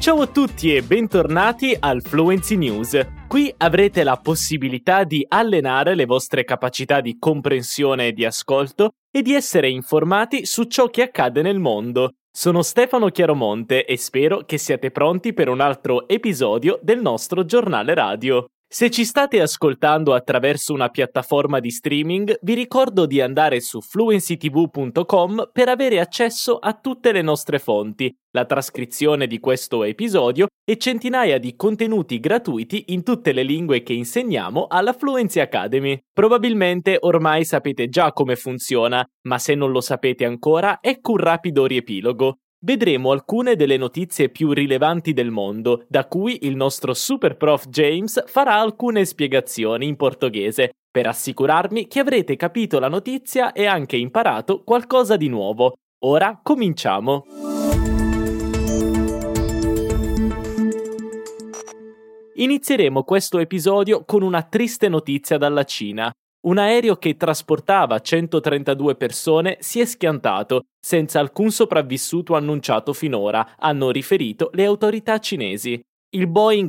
Ciao a tutti e bentornati al Fluency News. Qui avrete la possibilità di allenare le vostre capacità di comprensione e di ascolto e di essere informati su ciò che accade nel mondo. Sono Stefano Chiaromonte e spero che siate pronti per un altro episodio del nostro giornale radio. Se ci state ascoltando attraverso una piattaforma di streaming, vi ricordo di andare su fluencytv.com per avere accesso a tutte le nostre fonti, la trascrizione di questo episodio e centinaia di contenuti gratuiti in tutte le lingue che insegniamo alla Fluency Academy. Probabilmente ormai sapete già come funziona, ma se non lo sapete ancora, ecco un rapido riepilogo. Vedremo alcune delle notizie più rilevanti del mondo, da cui il nostro super prof James farà alcune spiegazioni in portoghese, per assicurarmi che avrete capito la notizia e anche imparato qualcosa di nuovo. Ora cominciamo! Inizieremo questo episodio con una triste notizia dalla Cina. Un aereo che trasportava 132 persone si è schiantato, senza alcun sopravvissuto annunciato finora, hanno riferito le autorità cinesi. Il Boeing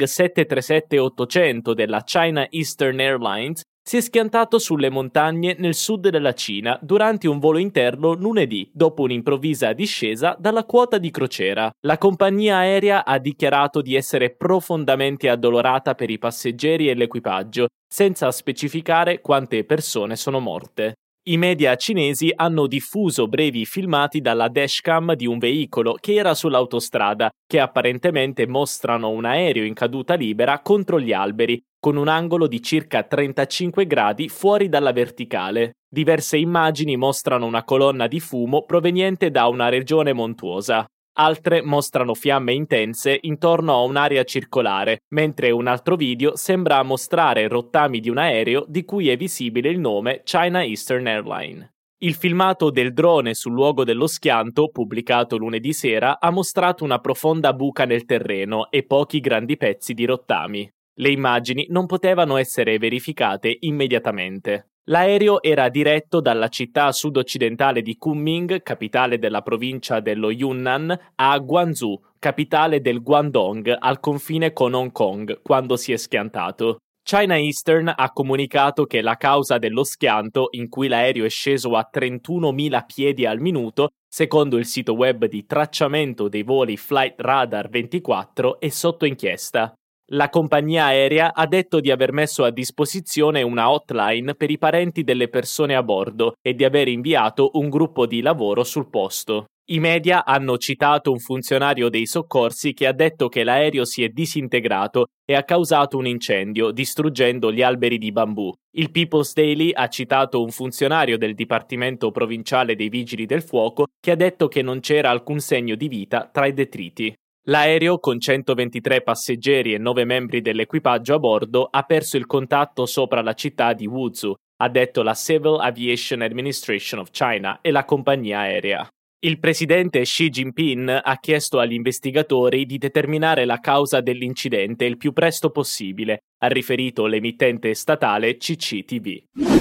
737-800 della China Eastern Airlines si è schiantato sulle montagne nel sud della Cina durante un volo interno lunedì, dopo un'improvvisa discesa dalla quota di crociera. La compagnia aerea ha dichiarato di essere profondamente addolorata per i passeggeri e l'equipaggio, senza specificare quante persone sono morte. I media cinesi hanno diffuso brevi filmati dalla dashcam di un veicolo che era sull'autostrada, che apparentemente mostrano un aereo in caduta libera contro gli alberi, con un angolo di circa 35 gradi fuori dalla verticale. Diverse immagini mostrano una colonna di fumo proveniente da una regione montuosa. Altre mostrano fiamme intense intorno a un'area circolare, mentre un altro video sembra mostrare rottami di un aereo di cui è visibile il nome China Eastern Airlines. Il filmato del drone sul luogo dello schianto, pubblicato lunedì sera, ha mostrato una profonda buca nel terreno e pochi grandi pezzi di rottami. Le immagini non potevano essere verificate immediatamente. L'aereo era diretto dalla città sud-occidentale di Kunming, capitale della provincia dello Yunnan, a Guangzhou, capitale del Guangdong, al confine con Hong Kong, quando si è schiantato. China Eastern ha comunicato che la causa dello schianto, in cui l'aereo è sceso a 31.000 piedi al minuto, secondo il sito web di tracciamento dei voli Flight Radar 24, è sotto inchiesta. La compagnia aerea ha detto di aver messo a disposizione una hotline per i parenti delle persone a bordo e di aver inviato un gruppo di lavoro sul posto. I media hanno citato un funzionario dei soccorsi che ha detto che l'aereo si è disintegrato e ha causato un incendio, distruggendo gli alberi di bambù. Il People's Daily ha citato un funzionario del Dipartimento Provinciale dei Vigili del Fuoco che ha detto che non c'era alcun segno di vita tra i detriti. L'aereo, con 123 passeggeri e 9 membri dell'equipaggio a bordo, ha perso il contatto sopra la città di Wuzhou, ha detto la Civil Aviation Administration of China e la compagnia aerea. Il presidente Xi Jinping ha chiesto agli investigatori di determinare la causa dell'incidente il più presto possibile, ha riferito l'emittente statale CCTV.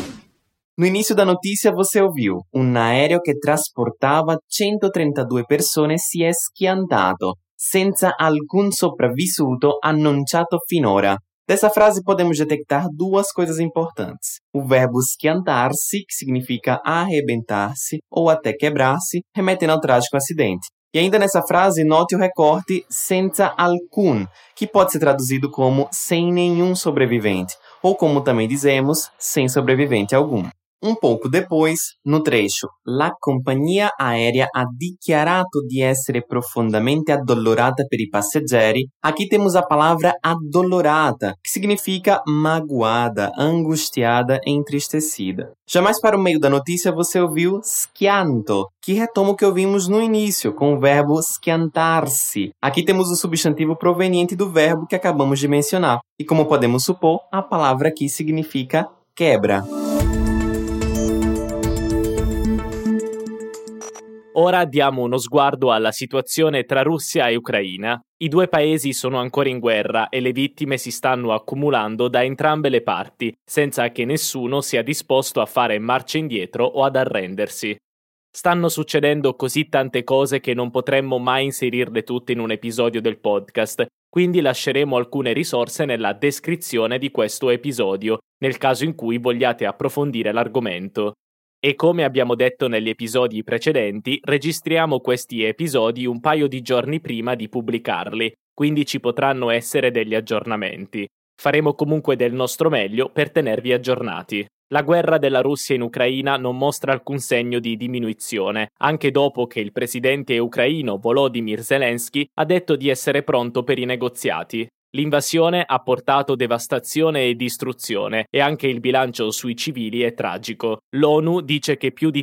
No início da notícia você ouviu: um aereo che trasportava 132 persone si è schiantato, senza alcun sopravvissuto annunciato finora. Dessa frase podemos detectar duas coisas importantes. O verbo schiantar-se, que significa arrebentar-se ou até quebrar-se, remetendo ao trágico acidente. E ainda nessa frase, note o recorte senza alcun, que pode ser traduzido como sem nenhum sobrevivente, ou como também dizemos, sem sobrevivente algum. Um pouco depois, no trecho, la compagnia aérea ha dichiarato di essere profondamente addolorata per i passeggeri, aqui temos a palavra addolorata, que significa magoada, angustiada, entristecida. Já mais para o meio da notícia, você ouviu schianto, que retoma o que ouvimos no início, com o verbo schiantar-se. Aqui temos o substantivo proveniente do verbo que acabamos de mencionar. E como podemos supor, a palavra aqui significa quebra. Ora diamo uno sguardo alla situazione tra Russia e Ucraina. I due paesi sono ancora in guerra e le vittime si stanno accumulando da entrambe le parti, senza che nessuno sia disposto a fare marcia indietro o ad arrendersi. Stanno succedendo così tante cose che non potremmo mai inserirle tutte in un episodio del podcast, quindi lasceremo alcune risorse nella descrizione di questo episodio, nel caso in cui vogliate approfondire l'argomento. E come abbiamo detto negli episodi precedenti, registriamo questi episodi un paio di giorni prima di pubblicarli, quindi ci potranno essere degli aggiornamenti. Faremo comunque del nostro meglio per tenervi aggiornati. La guerra della Russia in Ucraina non mostra alcun segno di diminuzione, anche dopo che il presidente ucraino Volodymyr Zelensky ha detto di essere pronto per i negoziati. L'invasione ha portato devastazione e distruzione e anche il bilancio sui civili è tragico. L'ONU dice che più di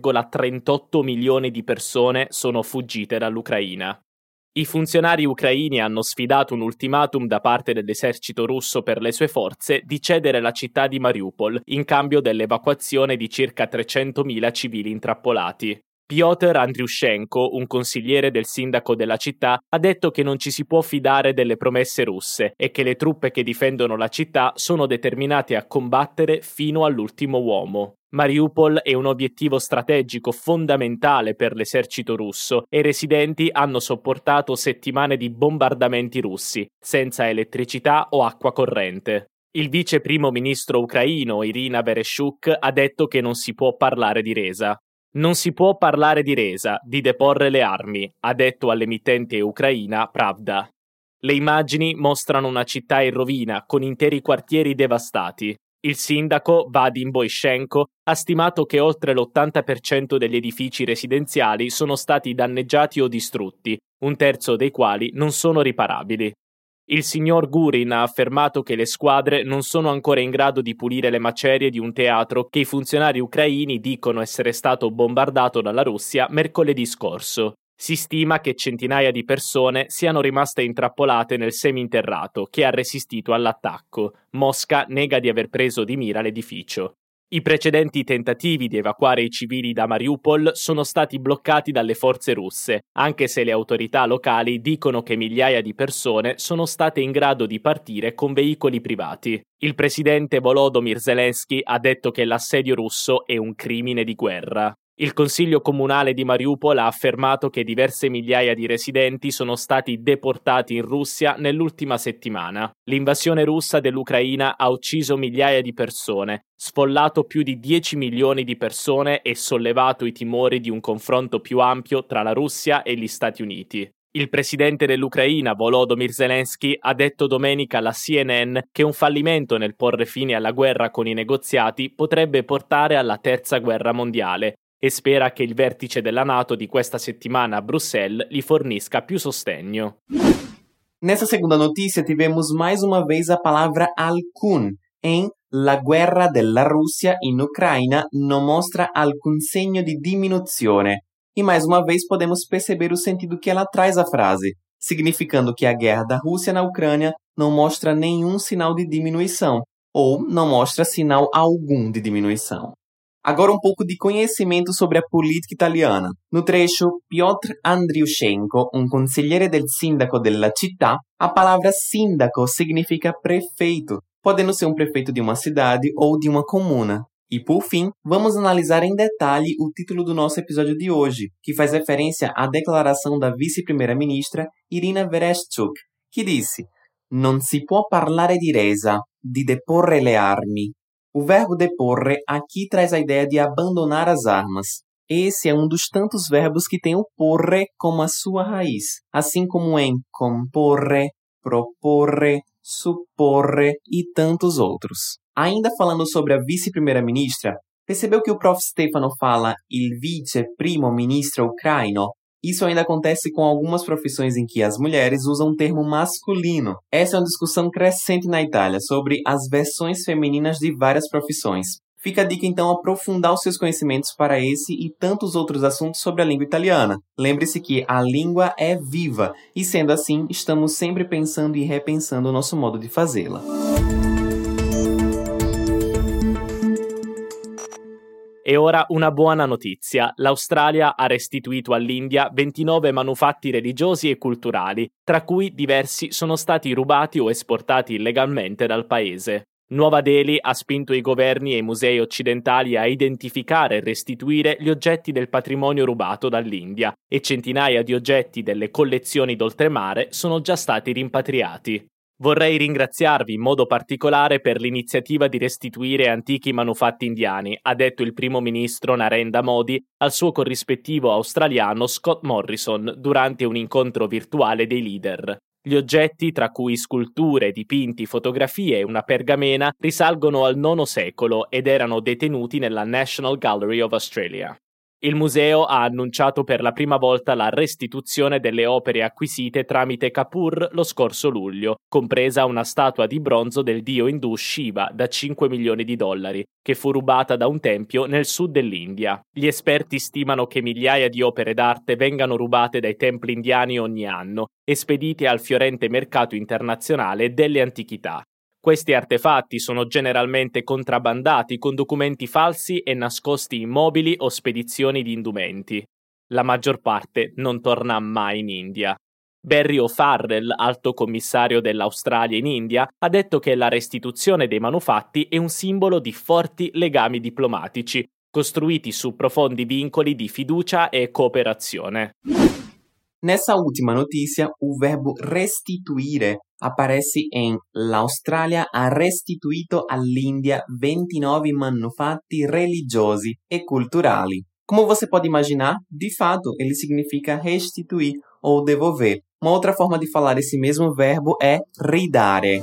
3,38 milioni di persone sono fuggite dall'Ucraina. I funzionari ucraini hanno sfidato un ultimatum da parte dell'esercito russo per le sue forze di cedere la città di Mariupol in cambio dell'evacuazione di circa 300.000 civili intrappolati. Piotr Andriushenko, un consigliere del sindaco della città, ha detto che non ci si può fidare delle promesse russe e che le truppe che difendono la città sono determinate a combattere fino all'ultimo uomo. Mariupol è un obiettivo strategico fondamentale per l'esercito russo e i residenti hanno sopportato settimane di bombardamenti russi, senza elettricità o acqua corrente. Il vice primo ministro ucraino Irina Vereshchuk ha detto che non si può parlare di resa. Non si può parlare di resa, di deporre le armi, ha detto all'emittente ucraina Pravda. Le immagini mostrano una città in rovina, con interi quartieri devastati. Il sindaco, Vadim Boychenko, ha stimato che oltre l'80% degli edifici residenziali sono stati danneggiati o distrutti, un terzo dei quali non sono riparabili. Il signor Gurin ha affermato che le squadre non sono ancora in grado di pulire le macerie di un teatro che i funzionari ucraini dicono essere stato bombardato dalla Russia mercoledì scorso. Si stima che centinaia di persone siano rimaste intrappolate nel seminterrato che ha resistito all'attacco. Mosca nega di aver preso di mira l'edificio. I precedenti tentativi di evacuare i civili da Mariupol sono stati bloccati dalle forze russe, anche se le autorità locali dicono che migliaia di persone sono state in grado di partire con veicoli privati. Il presidente Volodymyr Zelensky ha detto che l'assedio russo è un crimine di guerra. Il consiglio comunale di Mariupol ha affermato che diverse migliaia di residenti sono stati deportati in Russia nell'ultima settimana. L'invasione russa dell'Ucraina ha ucciso migliaia di persone, sfollato più di 10 milioni di persone e sollevato i timori di un confronto più ampio tra la Russia e gli Stati Uniti. Il presidente dell'Ucraina, Volodymyr Zelensky, ha detto domenica alla CNN che un fallimento nel porre fine alla guerra con i negoziati potrebbe portare alla terza guerra mondiale e spera che il vertice della NATO di questa settimana a Bruxelles gli fornisca più sostegno. Nessa segunda notícia, tivemos mais uma vez a palavra alcun em La guerra della Russia in Ucraina não mostra alcun segno di diminuzione. E mais uma vez podemos perceber o sentido que ela traz à frase, significando que a guerra da Rússia na Ucrânia não mostra nenhum sinal de diminuição, ou não mostra sinal algum de diminuição. Agora um pouco de conhecimento sobre a política italiana. No trecho Piotr Andriushenko, um consigliere del sindaco della città, a palavra sindaco significa prefeito, podendo ser um prefeito de uma cidade ou de uma comuna. E por fim, vamos analisar em detalhe o título do nosso episódio de hoje, que faz referência à declaração da vice-primeira-ministra Irina Vereshchuk, que disse: "Non si può parlare di resa, di deporre le armi." O verbo deporre aqui traz a ideia de abandonar as armas. Esse é um dos tantos verbos que tem o porre como a sua raiz, assim como em comporre, proporre, supporre e tantos outros. Ainda falando sobre a vice-primeira-ministra, percebeu que o prof. Stefano fala il vice primo ministro ucraino? Isso ainda acontece com algumas profissões em que as mulheres usam o termo masculino. Essa é uma discussão crescente na Itália sobre as versões femininas de várias profissões. Fica a dica então aprofundar os seus conhecimentos para esse e tantos outros assuntos sobre a língua italiana. Lembre-se que a língua é viva e, sendo assim, estamos sempre pensando e repensando o nosso modo de fazê-la. E ora una buona notizia. L'Australia ha restituito all'India 29 manufatti religiosi e culturali, tra cui diversi sono stati rubati o esportati illegalmente dal paese. Nuova Delhi ha spinto i governi e i musei occidentali a identificare e restituire gli oggetti del patrimonio rubato dall'India e centinaia di oggetti delle collezioni d'oltremare sono già stati rimpatriati. Vorrei ringraziarvi in modo particolare per l'iniziativa di restituire antichi manufatti indiani, ha detto il primo ministro Narendra Modi al suo corrispettivo australiano Scott Morrison durante un incontro virtuale dei leader. Gli oggetti, tra cui sculture, dipinti, fotografie e una pergamena, risalgono al IX secolo ed erano detenuti nella National Gallery of Australia. Il museo ha annunciato per la prima volta la restituzione delle opere acquisite tramite Kapoor lo scorso luglio, compresa una statua di bronzo del dio indù Shiva da $5 milioni, che fu rubata da un tempio nel sud dell'India. Gli esperti stimano che migliaia di opere d'arte vengano rubate dai templi indiani ogni anno e spedite al fiorente mercato internazionale delle antichità. Questi artefatti sono generalmente contrabbandati con documenti falsi e nascosti in mobili o spedizioni di indumenti. La maggior parte non torna mai in India. Barry O'Farrell, alto commissario dell'Australia in India, ha detto che la restituzione dei manufatti è un simbolo di forti legami diplomatici, costruiti su profondi vincoli di fiducia e cooperazione. Nessa última notícia, o verbo restituire aparece em l'Australia ha restituito all'India 29 manufatti religiosi e culturali. Como você pode imaginar, de fato, ele significa restituir ou devolver. Uma outra forma de falar esse mesmo verbo é ridare.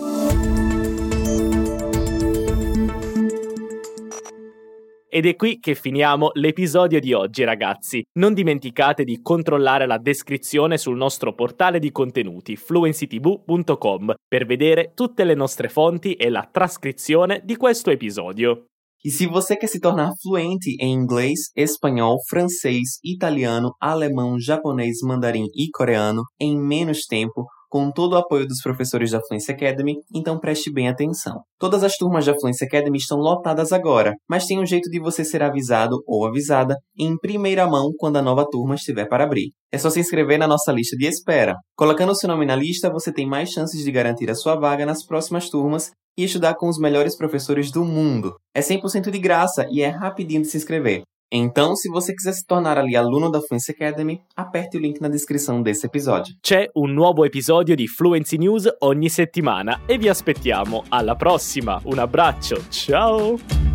Ed è qui che finiamo l'episodio di oggi, ragazzi. Non dimenticate di controllare la descrizione sul nostro portale di contenuti fluencytv.com per vedere tutte le nostre fonti e la trascrizione di questo episodio. E se você quer se tornar fluente em inglês, espanhol, francês, italiano, alemão, japonês, mandarim e coreano em menos tempo, com todo o apoio dos professores da Fluency Academy, então preste bem atenção. Todas as turmas da Fluency Academy estão lotadas agora, mas tem um jeito de você ser avisado ou avisada em primeira mão quando a nova turma estiver para abrir. É só se inscrever na nossa lista de espera. Colocando seu nome na lista, você tem mais chances de garantir a sua vaga nas próximas turmas e estudar com os melhores professores do mundo. É 100% de graça e é rapidinho de se inscrever. Então, se você quiser se tornar ali aluno da Fluency Academy, aperte o link na descrição desse episódio. C'è un nuovo episodio di Fluency News ogni settimana e vi aspettiamo. Alla prossima, un abbraccio, ciao!